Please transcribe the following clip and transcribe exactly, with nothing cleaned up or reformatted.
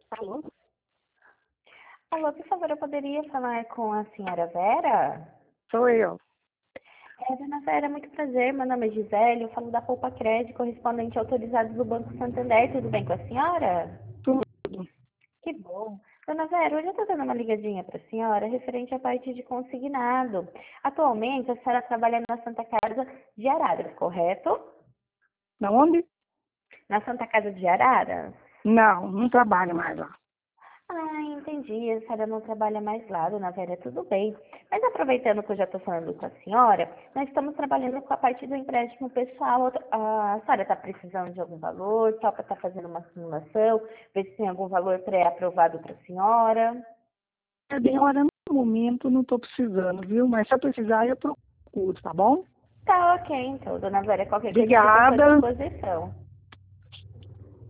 Alô? Alô, por favor, eu poderia falar com a senhora Vera? Sou eu. É, dona Vera, muito prazer. Meu nome é Gisele, eu falo da Poupa Crédito, correspondente autorizado do Banco Santander. Tudo bem com a senhora? Tudo. Que bom. Dona Vera, hoje eu estou dando uma ligadinha para a senhora referente à parte de consignado. Atualmente, a senhora trabalha na Santa Casa de Araras, correto? Na onde? Na Santa Casa de Araras? Não, não trabalho mais lá. Ah, entendi. A senhora não trabalha mais lá, dona Vera, tudo bem. Mas aproveitando que eu já estou falando com a senhora, nós estamos trabalhando com a parte do empréstimo pessoal. A senhora está precisando de algum valor, só para estar fazendo uma simulação, ver se tem algum valor pré-aprovado para a senhora. É bem hora no momento, não estou precisando, viu? Mas se eu precisar, eu procuro, tá bom? Tá ok, então, dona Vera, qualquer coisa eu fico à sua Obrigada. disposição.